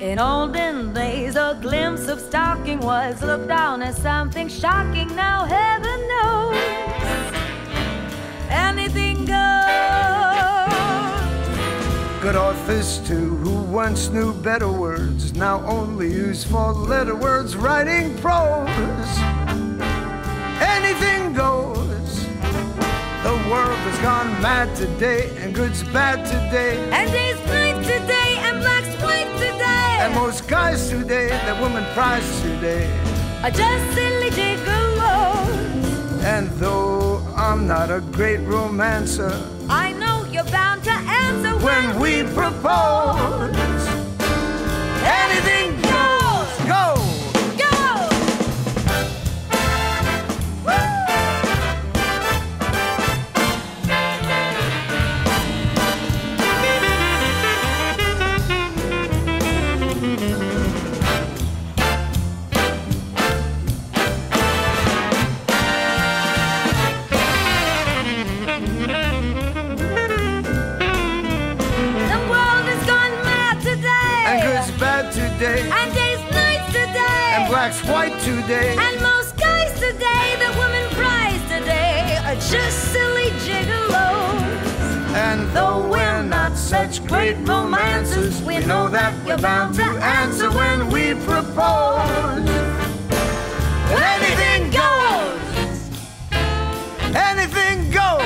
In olden days, a glimpse of stocking was looked down as something shocking. Now heaven knows anything goes. Good authors too, who once knew better words, now only use four-letter words writing prose. Anything goes. The world has gone mad today, and good's bad today, and day's night today, and black's white today, and most guys today, that woman prize today, are just silly gigolos. And though I'm not a great romancer, I know you're bound to answer when we propose. Anything goes, go! And days, nights today, and black's white today, and most guys today, the woman prize today, are just silly gigolos. And though we're not such great romancers, we know that we're bound to answer when we propose. Anything goes. Anything goes.